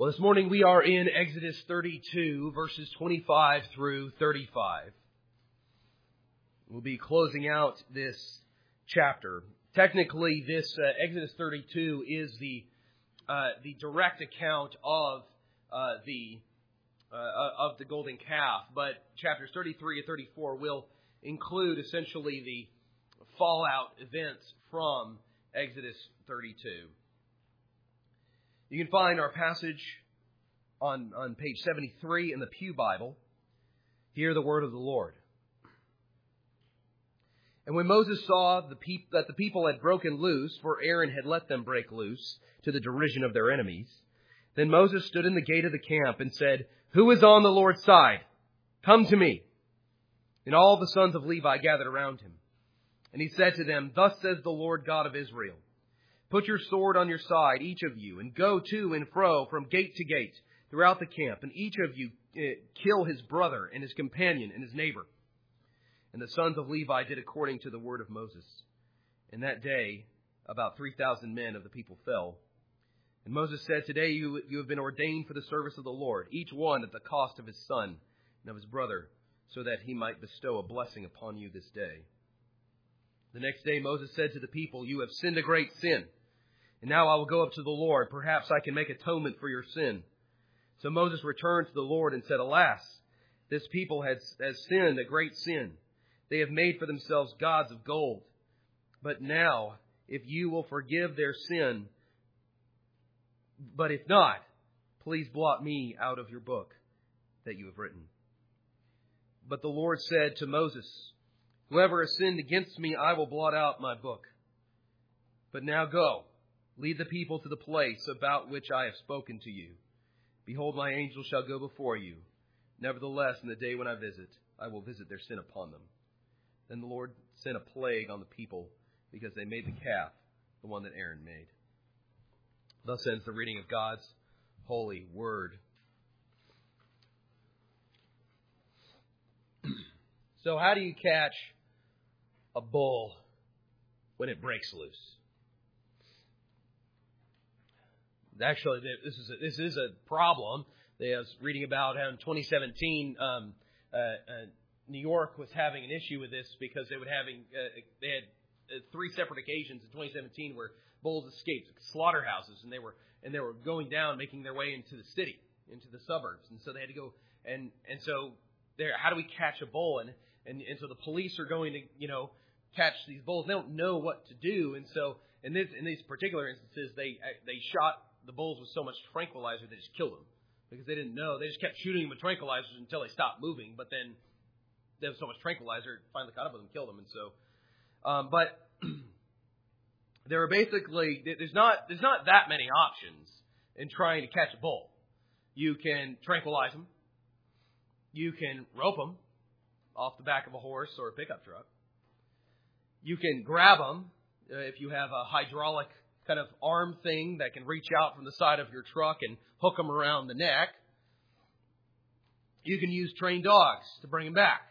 Well, this morning we are in Exodus 32, verses 25 through 35. We'll be closing out this chapter. Technically, this Exodus 32 is the direct account of the golden calf, but chapters 33 and 34 will include essentially the fallout events from Exodus 32. You can find our passage on page 73 in the Pew Bible. Hear the word of the Lord. And when Moses saw that the people had broken loose, for Aaron had let them break loose, to the derision of their enemies, then Moses stood in the gate of the camp and said, "Who is on the Lord's side? Come to me." And all the sons of Levi gathered around him. And he said to them, "Thus says the Lord God of Israel, put your sword on your side, each of you, and go to and fro from gate to gate throughout the camp, and each of you kill his brother and his companion and his neighbor." And the sons of Levi did according to the word of Moses. And that day, about 3,000 men of the people fell. And Moses said, "Today you have been ordained for the service of the Lord, each one at the cost of his son and of his brother, so that he might bestow a blessing upon you this day." The next day Moses said to the people, "You have sinned a great sin. And now I will go up to the Lord. Perhaps I can make atonement for your sin." So Moses returned to the Lord and said, "Alas, this people has sinned a great sin. They have made for themselves gods of gold. But now, if you will forgive their sin, but if not, please blot me out of your book that you have written." But the Lord said to Moses, "Whoever has sinned against me, I will blot out my book. But now go. Lead the people to the place about which I have spoken to you. Behold, my angel shall go before you. Nevertheless, in the day when I will visit their sin upon them." Then the Lord sent a plague on the people because they made the calf, the one that Aaron made. Thus ends the reading of God's holy word. So how do you catch a bull when it breaks loose? Actually, this is a problem. I was reading about how in 2017, New York was having an issue with this because they had three separate occasions in 2017 where bulls escaped slaughterhouses, and they were going down, making their way into the city, into the suburbs, and so they had to go and so there. How do we catch a bull? And so the police are going to catch these bulls. They don't know what to do, and so in these particular instances, they shot the bulls with so much tranquilizer they just killed them because they didn't know. They just kept shooting them with tranquilizers until they stopped moving, but then there was so much tranquilizer, it finally caught up with them, killed them, and so. But there are basically there's not that many options in trying to catch a bull. You can tranquilize them. You can rope them off the back of a horse or a pickup truck. You can grab them if you have a hydraulic kind of arm thing that can reach out from the side of your truck and hook them around the neck. You can use trained dogs to bring them back.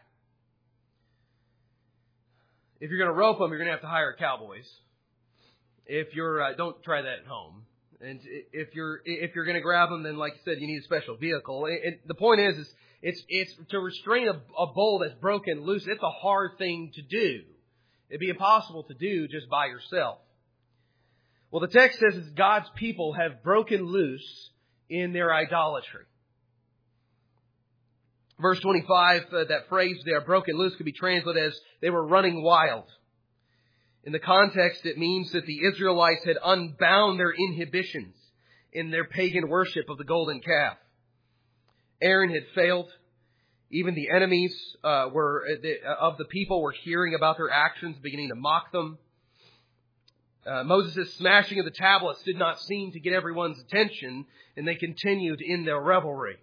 If you're going to rope them, you're going to have to hire cowboys. If you're don't try that at home. And if you're going to grab them, then like you said, you need a special vehicle. The point is it's to restrain a bull that's broken loose. It's a hard thing to do. It'd be impossible to do just by yourself. Well, the text says that God's people have broken loose in their idolatry. Verse 25, that phrase there, broken loose, could be translated as they were running wild. In the context, it means that the Israelites had unbound their inhibitions in their pagan worship of the golden calf. Aaron had failed. Even the enemies of the people were hearing about their actions, beginning to mock them. Moses' smashing of the tablets did not seem to get everyone's attention, and they continued in their revelry.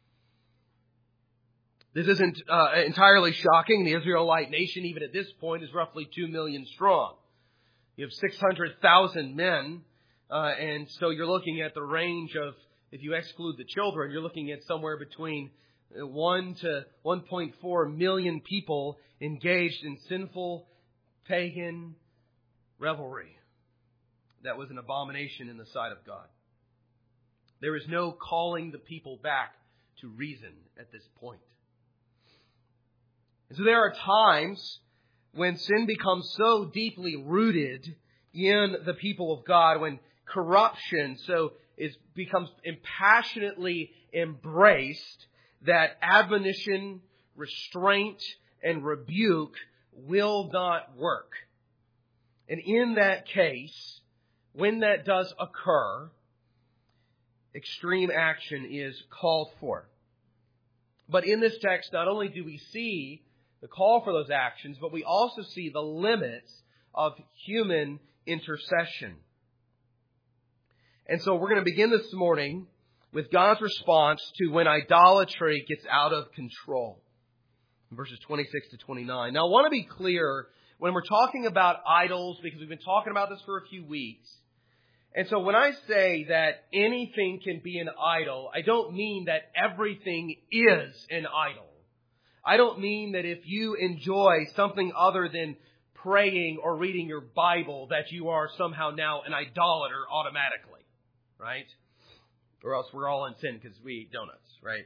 This isn't entirely shocking. The Israelite nation, even at this point, is roughly 2 million strong. You have 600,000 men, and so you're looking at the range of, if you exclude the children, you're looking at somewhere between 1 to 1.4 million people engaged in sinful, pagan revelry. That was an abomination in the sight of God. There is no calling the people back to reason at this point. And so there are times when sin becomes so deeply rooted in the people of God, when corruption becomes passionately embraced, that admonition, restraint, and rebuke will not work. And in that case, when that does occur, extreme action is called for. But in this text, not only do we see the call for those actions, but we also see the limits of human intercession. And so we're going to begin this morning with God's response to when idolatry gets out of control. Verses 26 to 29. Now I want to be clear when we're talking about idols, because we've been talking about this for a few weeks. And so when I say that anything can be an idol, I don't mean that everything is an idol. I don't mean that if you enjoy something other than praying or reading your Bible that you are somehow now an idolater automatically, right? Or else we're all in sin because we eat donuts, right?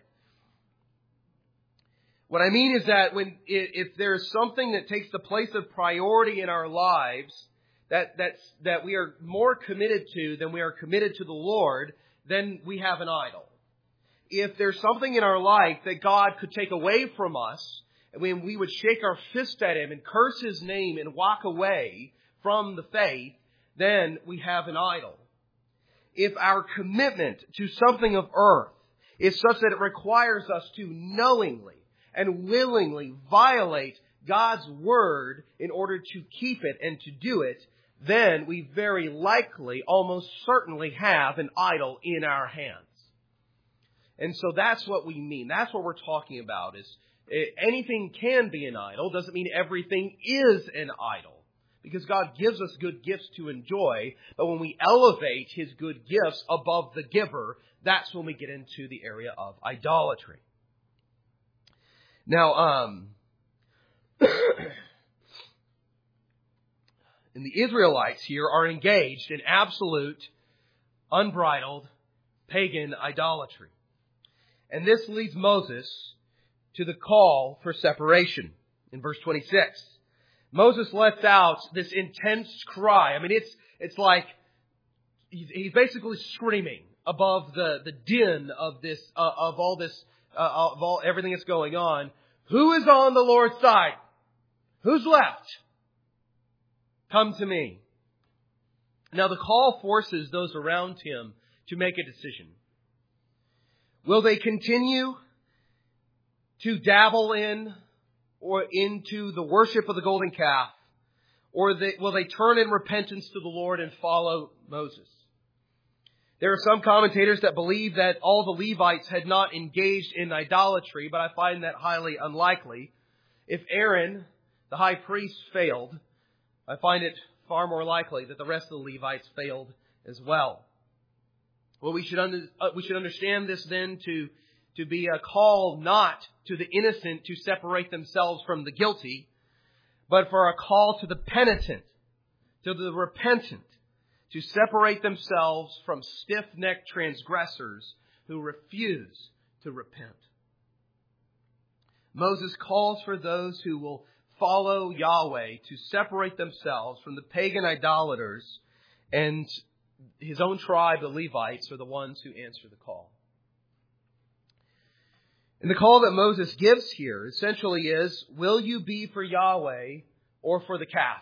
What I mean is that if there's something that takes the place of priority in our lives that we are more committed to than we are committed to the Lord, then we have an idol. If there's something in our life that God could take away from us, and when we would shake our fist at Him and curse His name and walk away from the faith, then we have an idol. If our commitment to something of earth is such that it requires us to knowingly and willingly violate God's Word in order to keep it and to do it, then we very likely, almost certainly have an idol in our hands. And so that's what we mean. That's what we're talking about. Is anything can be an idol. Doesn't mean everything is an idol. Because God gives us good gifts to enjoy. But when we elevate His good gifts above the giver, that's when we get into the area of idolatry. Now, and the Israelites here are engaged in absolute, unbridled, pagan idolatry. And this leads Moses to the call for separation in verse 26. Moses lets out this intense cry. I mean, it's like he's basically screaming above the din of this of all everything that's going on. Who is on the Lord's side? Who's left? Come to me. Now the call forces those around him to make a decision. Will they continue to dabble in or into the worship of the golden calf? Or will they turn in repentance to the Lord and follow Moses? There are some commentators that believe that all the Levites had not engaged in idolatry, but I find that highly unlikely. If Aaron, the high priest, failed, I find it far more likely that the rest of the Levites failed as well. Well, we should understand this then to be a call not to the innocent to separate themselves from the guilty, but for a call to the penitent, to the repentant, to separate themselves from stiff-necked transgressors who refuse to repent. Moses calls for those who will follow Yahweh to separate themselves from the pagan idolaters, and his own tribe, the Levites, are the ones who answer the call. And the call that Moses gives here essentially is, will you be for Yahweh or for the calf?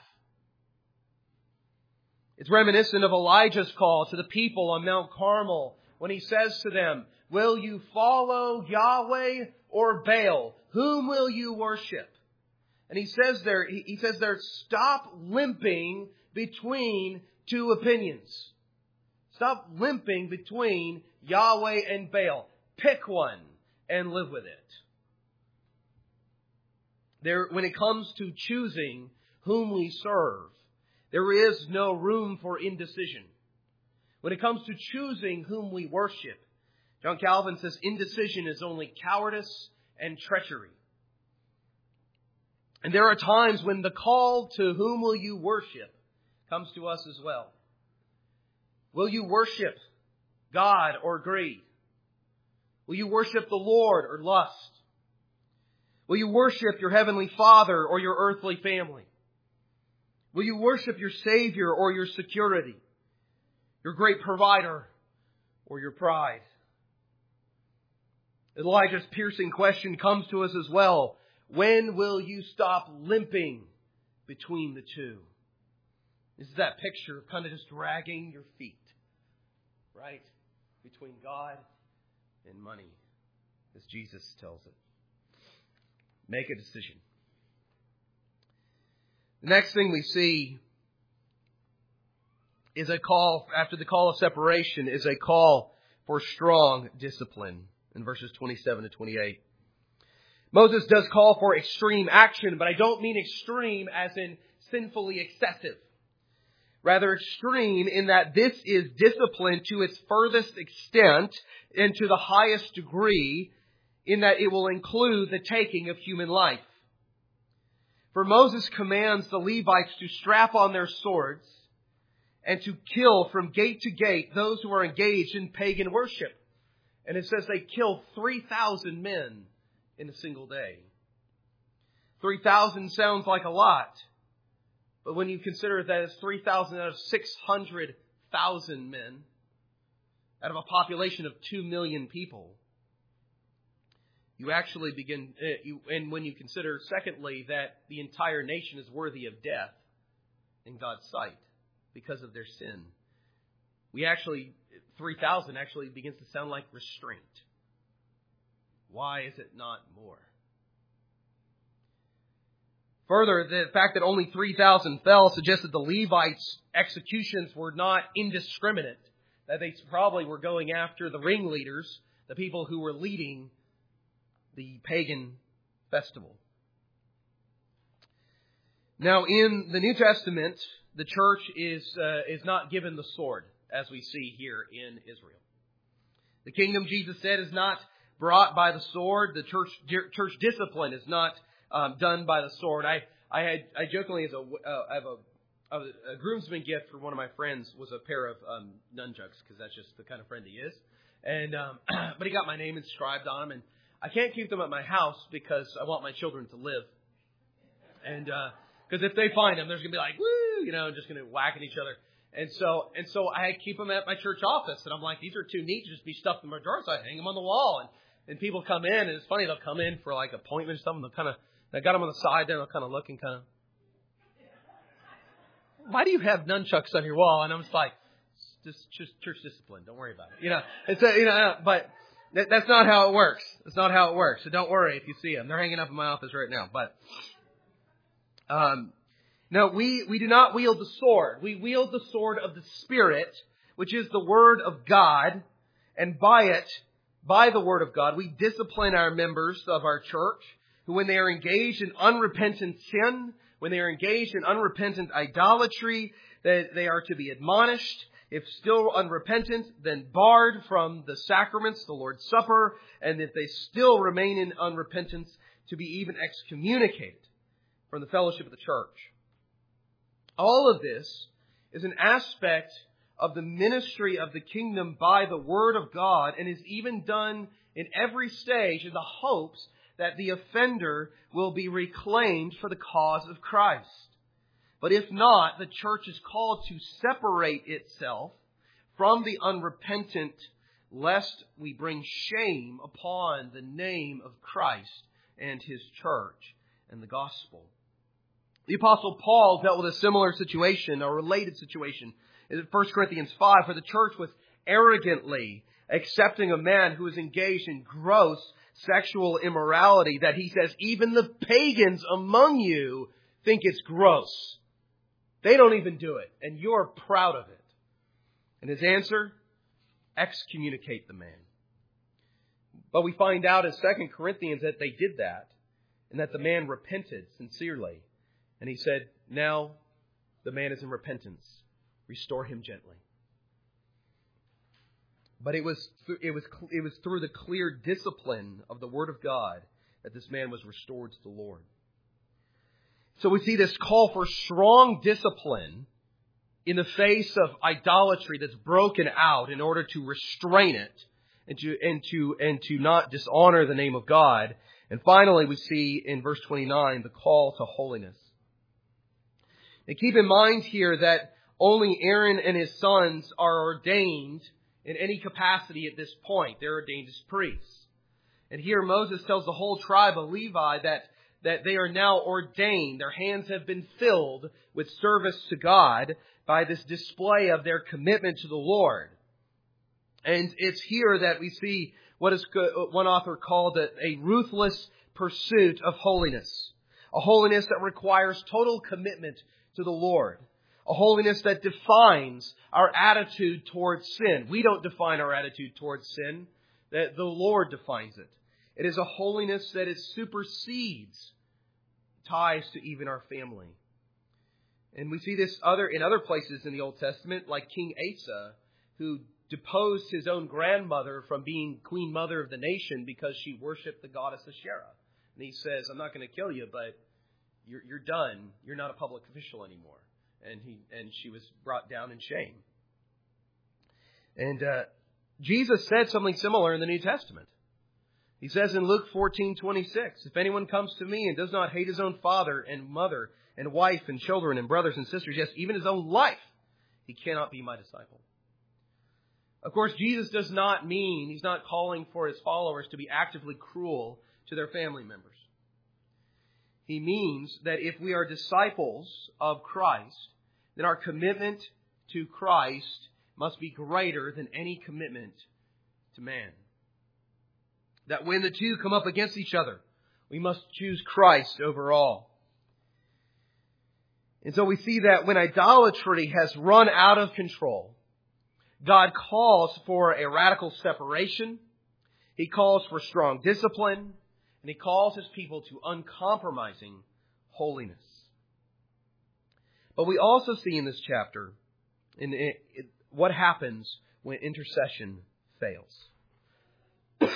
It's reminiscent of Elijah's call to the people on Mount Carmel when he says to them, will you follow Yahweh or Baal? Whom will you worship? And he says there, stop limping between two opinions. Stop limping between Yahweh and Baal. Pick one and live with it. When it comes to choosing whom we serve, there is no room for indecision. When it comes to choosing whom we worship, John Calvin says indecision is only cowardice and treachery. And there are times when the call to whom will you worship comes to us as well. Will you worship God or greed? Will you worship the Lord or lust? Will you worship your heavenly Father or your earthly family? Will you worship your Savior or your security? Your great provider or your pride? Elijah's piercing question comes to us as well. When will you stop limping between the two? This is that picture of kind of just dragging your feet, right? Between God and money, as Jesus tells it. Make a decision. The next thing we see is a call, after the call of separation, is a call for strong discipline in verses 27 to 28. Moses does call for extreme action, but I don't mean extreme as in sinfully excessive. Rather extreme in that this is discipline to its furthest extent and to the highest degree, in that it will include the taking of human life. For Moses commands the Levites to strap on their swords and to kill from gate to gate those who are engaged in pagan worship. And it says they kill 3,000 men in a single day. 3,000 sounds like a lot. But when you consider that it's 3,000 out of 600,000 men, out of a population of 2 million people, you actually begin, and when you consider, secondly, that the entire nation is worthy of death in God's sight because of their sin, 3,000 actually begins to sound like restraint. Why is it not more? Further, the fact that only 3,000 fell suggests that the Levites' executions were not indiscriminate, that they probably were going after the ringleaders, the people who were leading the pagan festival. Now, in the New Testament, the church is not given the sword, as we see here in Israel. The kingdom, Jesus said, is not brought by the sword. The church discipline is not done by the sword. I jokingly, I have a groomsman gift for one of my friends was a pair of nunchucks, because that's just the kind of friend he is. And but he got my name inscribed on them, and I can't keep them at my house because I want my children to live. And because if they find them, they're going to be like, woo, just going to whack at each other. And so I keep them at my church office, and I'm like, these are too neat to just be stuffed in my drawer, so I hang them on the wall. And people come in, and it's funny, they'll come in for like appointments or something. I got them on the side, then they'll kind of look and kind of, why do you have nunchucks on your wall? And I'm just like, just church discipline. Don't worry about it. It's but that's not how it works. It's not how it works. So don't worry if you see them. They're hanging up in my office right now. But no, we do not wield the sword. We wield the sword of the Spirit, which is the Word of God, and by the Word of God, we discipline our members of our church, who when they are engaged in unrepentant sin, when they are engaged in unrepentant idolatry, they are to be admonished. If still unrepentant, then barred from the sacraments, the Lord's Supper, and if they still remain in unrepentance, to be even excommunicated from the fellowship of the church. All of this is an aspect of the ministry of the kingdom by the Word of God, and is even done in every stage in the hopes that the offender will be reclaimed for the cause of Christ. But if not, the church is called to separate itself from the unrepentant, lest we bring shame upon the name of Christ and His church and the gospel. The Apostle Paul dealt with a similar situation, a related situation, in 1 Corinthians 5, where the church was arrogantly accepting a man who was engaged in gross sexual immorality, that he says, even the pagans among you think it's gross. They don't even do it, and you're proud of it. And his answer? Excommunicate the man. But we find out in 2 Corinthians that they did that, and that the man repented sincerely. And he said, now the man is in repentance. Restore him gently. But it was through the clear discipline of the Word of God that this man was restored to the Lord. So we see this call for strong discipline in the face of idolatry that's broken out in order to restrain it and to not dishonor the name of God. And finally, we see in verse 29 the call to holiness. And keep in mind here that only Aaron and his sons are ordained in any capacity at this point. They're ordained as priests. And here Moses tells the whole tribe of Levi that they are now ordained. Their hands have been filled with service to God by this display of their commitment to the Lord. And it's here that we see what is one author called a ruthless pursuit of holiness. A holiness that requires total commitment to the Lord. A holiness that defines our attitude towards sin. We don't define our attitude towards sin. That the Lord defines it. It is a holiness that it supersedes ties to even our family. And we see this in other places in the Old Testament, like King Asa, who deposed his own grandmother from being queen mother of the nation because she worshipped the goddess Asherah. And he says, I'm not going to kill you, but you're done. You're not a public official anymore. And she was brought down in shame. And Jesus said something similar in the New Testament. He says in Luke 14:26, if anyone comes to me and does not hate his own father and mother and wife and children and brothers and sisters, yes, even his own life, he cannot be my disciple. Of course, Jesus does not mean, he's not calling for his followers to be actively cruel to their family members. He means that if we are disciples of Christ, then our commitment to Christ must be greater than any commitment to man. That when the two come up against each other, we must choose Christ over all. And so we see that when idolatry has run out of control, God calls for a radical separation. He calls for strong discipline. And He calls His people to uncompromising holiness. But we also see in this chapter what happens when intercession fails.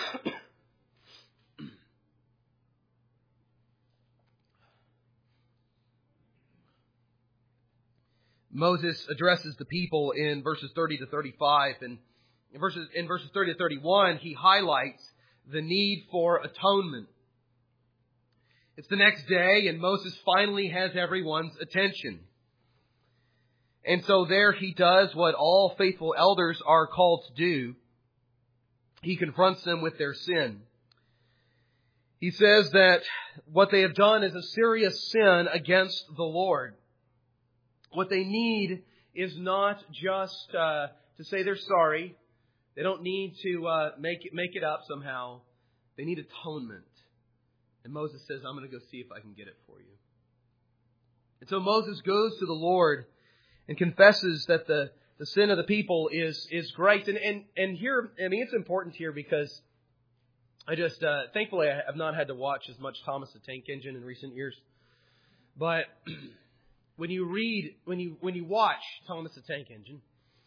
Moses addresses the people in verses 30 to 35, and in verses 30 to 31, he highlights the need for atonement. It's the next day, and Moses finally has everyone's attention. And so there he does what all faithful elders are called to do. He confronts them with their sin. He says that what they have done is a serious sin against the Lord. What they need is not just to say they're sorry. They don't need to make it up somehow. They need atonement. And Moses says, I'm going to go see if I can get it for you. And so Moses goes to the Lord and confesses that the sin of the people is great. And here, I mean, it's important here because I just, thankfully, I have not had to watch as much Thomas the Tank Engine in recent years. But when you watch Thomas the Tank Engine,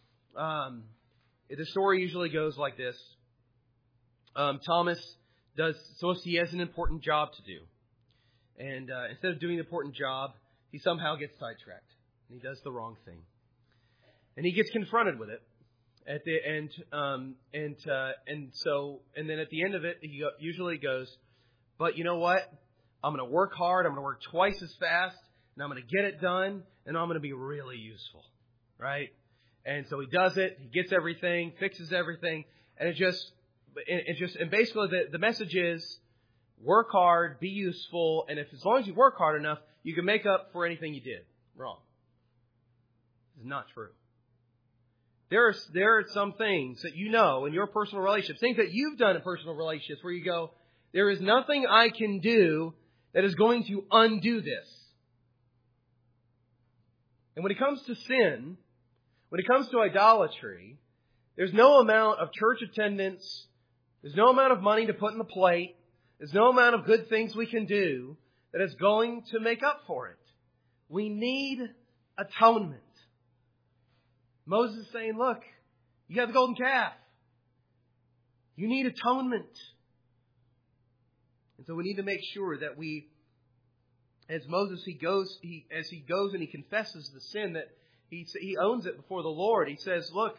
the story usually goes like this. Thomas he has an important job to do. And instead of doing the important job, he somehow gets sidetracked. And he does the wrong thing. And he gets confronted with it at the end. And then at the end of it, he usually goes, but you know what? I'm going to work hard. I'm going to work twice as fast. And I'm going to get it done. And I'm going to be really useful. Right? And so he does it. He gets everything, fixes everything. And and basically the message is work hard, be useful. And as long as you work hard enough, you can make up for anything you did wrong. It's not true. There are some things that you know in your personal relationships, things that you've done in personal relationships where you go, there is nothing I can do that is going to undo this. And when it comes to sin, when it comes to idolatry, there's no amount of church attendance, there's no amount of money to put in the plate, there's no amount of good things we can do that is going to make up for it. We need atonement. Moses is saying, look, you got the golden calf. You need atonement. And so we need to make sure that as Moses, he goes and he confesses the sin, that He owns it before the Lord. He says, look,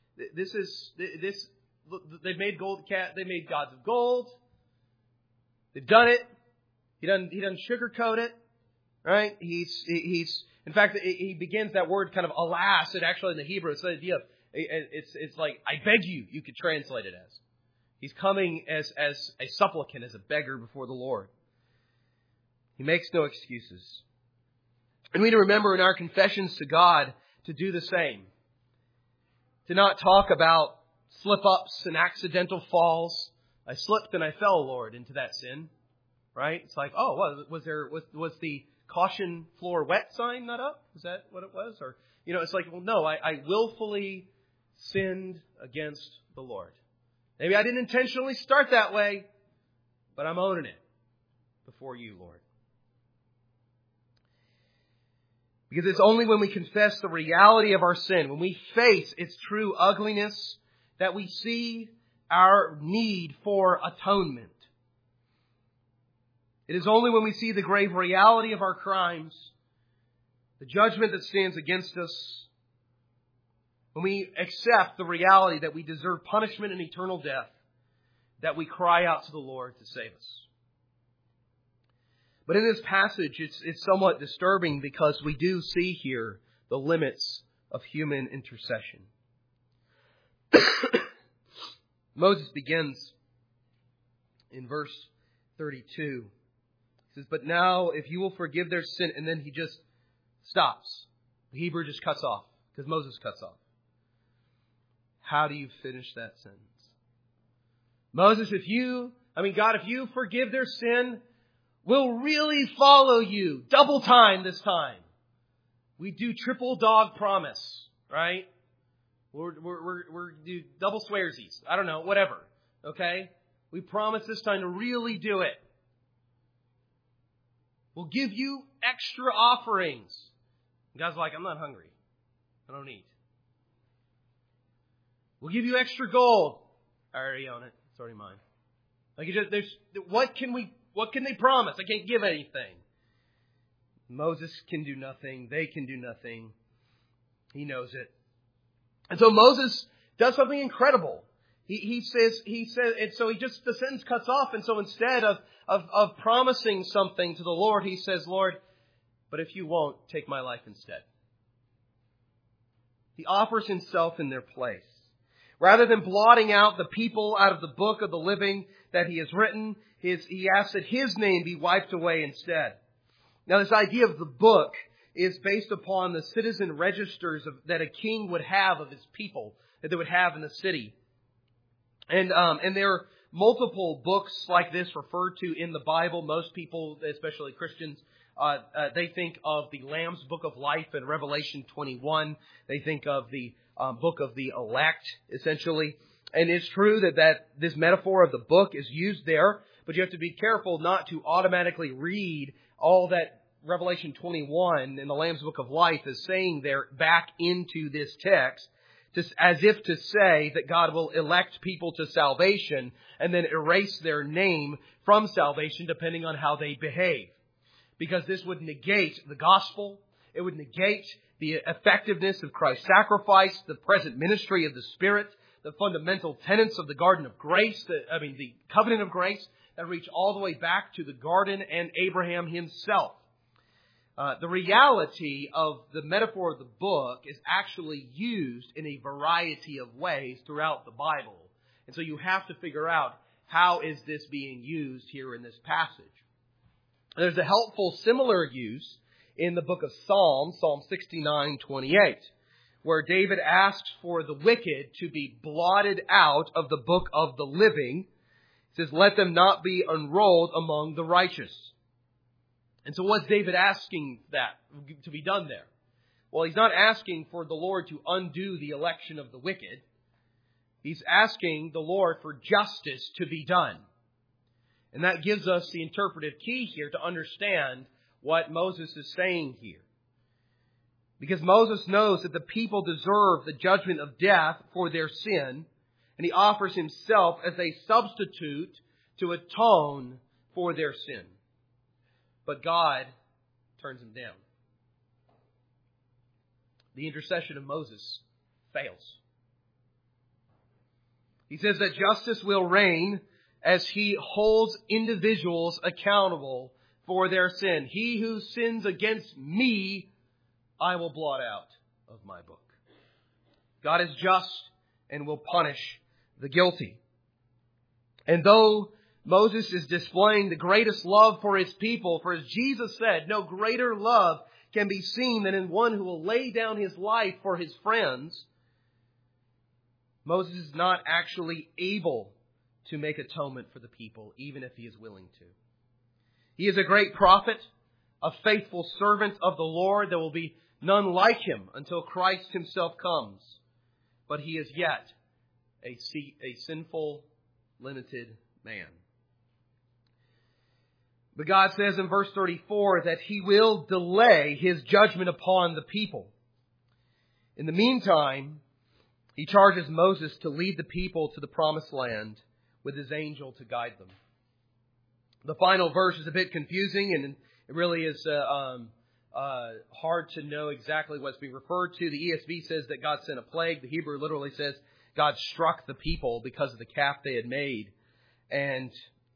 they've made they made gods of gold. They've done it. He doesn't sugarcoat it. Right? In fact, he begins that word kind of alas. It actually in the Hebrew, it's the idea of, it's like, I beg you, you could translate it as. He's coming as a supplicant, as a beggar before the Lord. He makes no excuses. And we need to remember in our confessions to God to do the same. To not talk about slip-ups and accidental falls. I slipped and I fell, Lord, into that sin. Right? It's like, oh, well, was the caution floor wet sign not up? Is that what it was? Or, it's like, well, no, I willfully sinned against the Lord. Maybe I didn't intentionally start that way, but I'm owning it before you, Lord. Because it's only when we confess the reality of our sin, when we face its true ugliness, that we see our need for atonement. It is only when we see the grave reality of our crimes, the judgment that stands against us, when we accept the reality that we deserve punishment and eternal death, that we cry out to the Lord to save us. But in this passage, it's somewhat disturbing because we do see here the limits of human intercession. Moses begins in verse 32. He says, but now if you will forgive their sin, and then he just stops. The Hebrew just cuts off because Moses cuts off. How do you finish that sentence? Moses, God, if you forgive their sin, we'll really follow you. Double time this time. We do triple dog promise, right? We're do double swearsies. I don't know, whatever. Okay? We promise this time to really do it. We'll give you extra offerings. And God's like, I'm not hungry. I don't eat. We'll give you extra gold. I already own it. It's already mine. What can they promise? I can't give anything. Moses can do nothing. They can do nothing. He knows it. And so Moses does something incredible. He says, and so the sentence cuts off. And so instead of promising something to the Lord, he says, Lord, but if you won't, take my life instead. He offers himself in their place. Rather than blotting out the people out of the book of the living that he has written, he asks that his name be wiped away instead. Now, this idea of the book is based upon the citizen registers that a king would have of his people, that they would have in the city. And there are multiple books like this referred to in the Bible. Most people, especially Christians, they think of the Lamb's Book of Life in Revelation 21. They think of the book of the elect, essentially. And it's true that this metaphor of the book is used there, but you have to be careful not to automatically read all that Revelation 21 in the Lamb's Book of Life is saying there back into this text, just as if to say that God will elect people to salvation and then erase their name from salvation depending on how they behave. Because this would negate the gospel. It would negate the effectiveness of Christ's sacrifice, the present ministry of the Spirit, the fundamental tenets of the garden of grace, the covenant of grace that reach all the way back to the garden and Abraham himself. The reality of the metaphor of the book is actually used in a variety of ways throughout the Bible. And so you have to figure out, how is this being used here in this passage? There's a helpful similar use in the book of Psalms, Psalm 69:28, where David asks for the wicked to be blotted out of the book of the living. It says, let them not be enrolled among the righteous. And so what's David asking that to be done there? Well, he's not asking for the Lord to undo the election of the wicked. He's asking the Lord for justice to be done. And that gives us the interpretive key here to understand what Moses is saying here. Because Moses knows that the people deserve the judgment of death for their sin, and he offers himself as a substitute to atone for their sin. But God turns him down. the intercession of Moses fails. He says that justice will reign as He holds individuals accountable for their sin. He who sins against me, I will blot out of my book. God is just and will punish the guilty. And though Moses is displaying the greatest love for his people, for as Jesus said, no greater love can be seen than in one who will lay down his life for his friends, Moses is not actually able to make atonement for the people, even if he is willing to. He is a great prophet, a faithful servant of the Lord. There will be none like him until Christ himself comes. But he is yet a sinful, limited man. But God says in verse 34 that He will delay His judgment upon the people. In the meantime, He charges Moses to lead the people to the promised land with his angel to guide them. The final verse is a bit confusing, and it really is hard to know exactly what's being referred to. The ESV says that God sent a plague. The Hebrew literally says God struck the people because of the calf they had made. And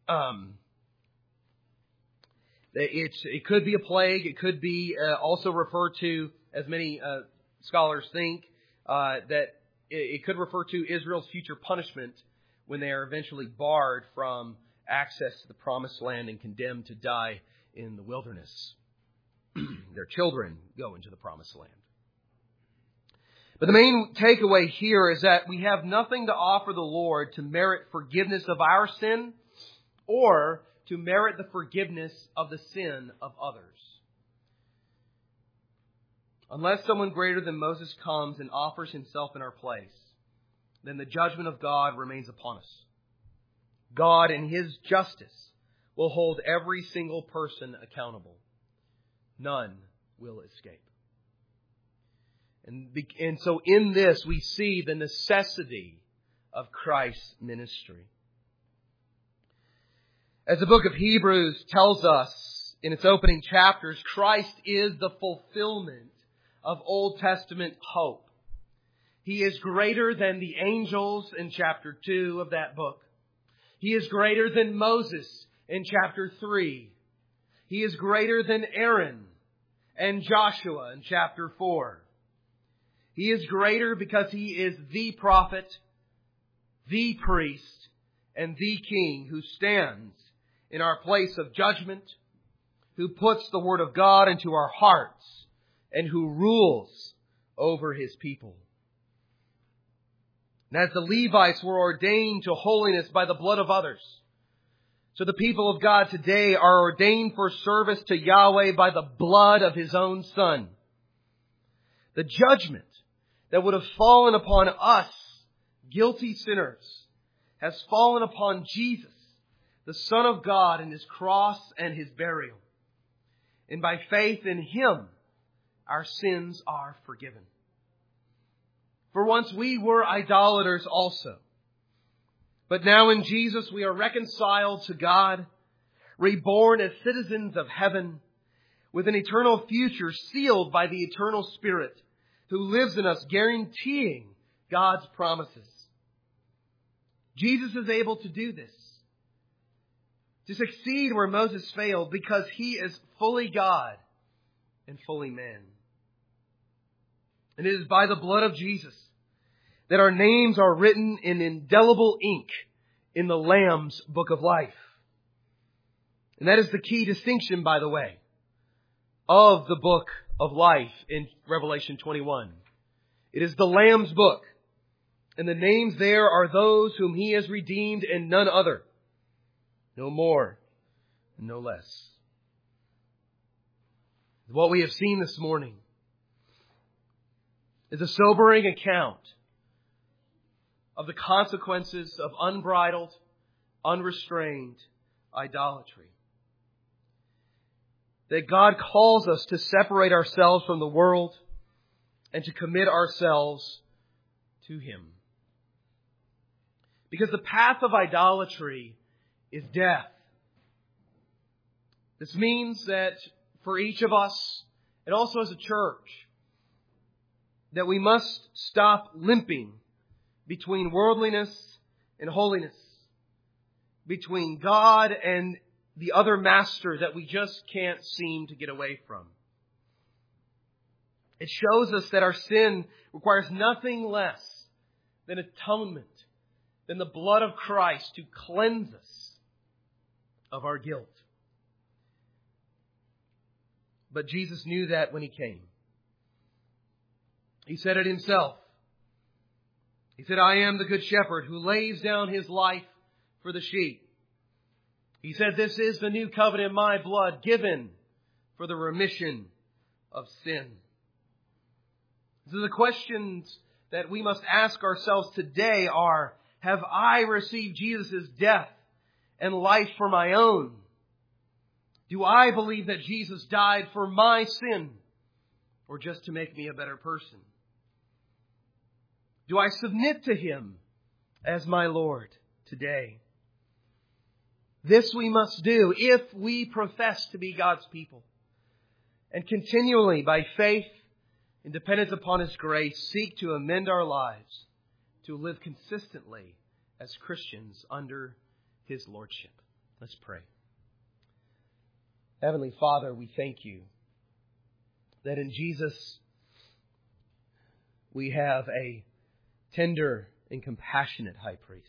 it could be a plague. It could be also referred to, as many scholars think, that it could refer to Israel's future punishment when they are eventually barred from access to the promised land and condemned to die in the wilderness. Their children go into the promised land. But the main takeaway here is that we have nothing to offer the Lord to merit forgiveness of our sin or to merit the forgiveness of the sin of others. Unless someone greater than Moses comes and offers himself in our place, then the judgment of God remains upon us. God, in His justice, will hold every single person accountable. None will escape. And so in this we see the necessity of Christ's ministry. As the book of Hebrews tells us in its opening chapters, Christ is the fulfillment of Old Testament hope. He is greater than the angels in chapter 2 of that book. He is greater than Moses in chapter 3. He is greater than Aaron and Joshua in chapter 4. He is greater because He is the prophet, the priest, and the king who stands in our place of judgment, who puts the Word of God into our hearts, and who rules over His people. And as the Levites were ordained to holiness by the blood of others, so the people of God today are ordained for service to Yahweh by the blood of His own Son. The judgment that would have fallen upon us, guilty sinners, has fallen upon Jesus, the Son of God, and His cross and His burial. And by faith in Him, our sins are forgiven. For once we were idolaters also. But now in Jesus we are reconciled to God, reborn as citizens of heaven, with an eternal future sealed by the eternal Spirit, who lives in us, guaranteeing God's promises. Jesus is able to do this, to succeed where Moses failed, because He is fully God and fully man. And it is by the blood of Jesus that our names are written in indelible ink in the Lamb's book of life. And that is the key distinction, by the way, of the book of life in Revelation 21. It is the Lamb's book, and the names there are those whom He has redeemed and none other. No more and no less. What we have seen this morning is a sobering account of the consequences of unbridled, unrestrained idolatry. That God calls us to separate ourselves from the world and to commit ourselves to Him. Because the path of idolatry is death. This means that for each of us, and also as a church, that we must stop limping between worldliness and holiness, between God and the other master that we just can't seem to get away from. It shows us that our sin requires nothing less than atonement, than the blood of Christ to cleanse us of our guilt. But Jesus knew that when He came. He said it Himself. He said, I am the good shepherd who lays down His life for the sheep. He said, this is the new covenant in my blood given for the remission of sin. So the questions that we must ask ourselves today are, have I received Jesus' death and life for my own? Do I believe that Jesus died for my sin or just to make me a better person? Do I submit to Him as my Lord today? This we must do if we profess to be God's people, and continually, by faith and dependence upon His grace, seek to amend our lives to live consistently as Christians under His Lordship. Let's pray. Heavenly Father, we thank You that in Jesus we have a tender and compassionate high priest.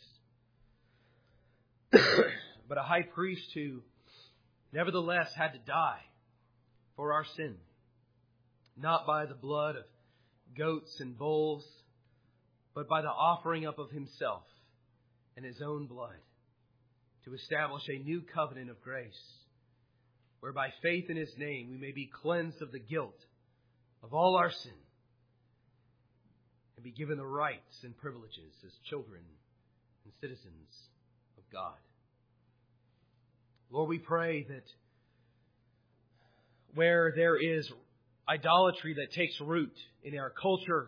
But a high priest who nevertheless had to die for our sin. Not by the blood of goats and bulls, but by the offering up of Himself and His own blood to establish a new covenant of grace, where by faith in His name we may be cleansed of the guilt of all our sin and be given the rights and privileges as children and citizens of God. Lord, we pray that where there is idolatry that takes root in our culture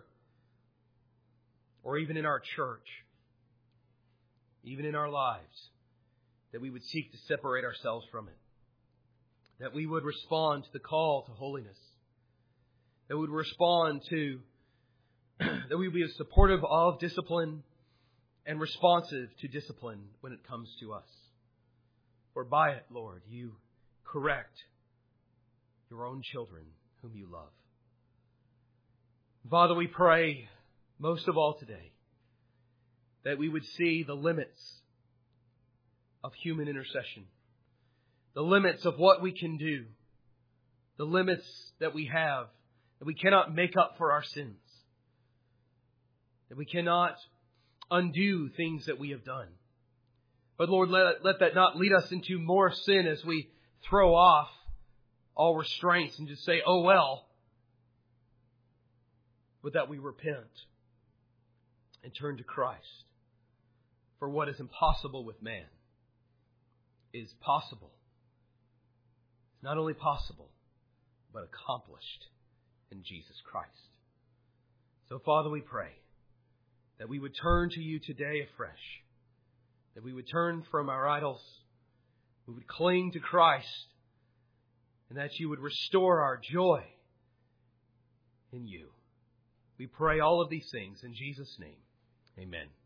or even in our church, even in our lives, that we would seek to separate ourselves from it. That we would respond to the call to holiness. That we would respond to, that we would be supportive of discipline and responsive to discipline when it comes to us. For by it, Lord, You correct Your own children whom You love. Father, we pray most of all today that we would see the limits of human intercession, the limits of what we can do, the limits that we have, that we cannot make up for our sins, that we cannot undo things that we have done. But Lord, let that not lead us into more sin as we throw off all restraints and just say, oh well. But that we repent and turn to Christ. For what is impossible with man is possible. It's not only possible, but accomplished in Jesus Christ. So Father, we pray that we would turn to You today afresh. That we would turn from our idols. We would cling to Christ. And that You would restore our joy in You. We pray all of these things in Jesus' name. Amen.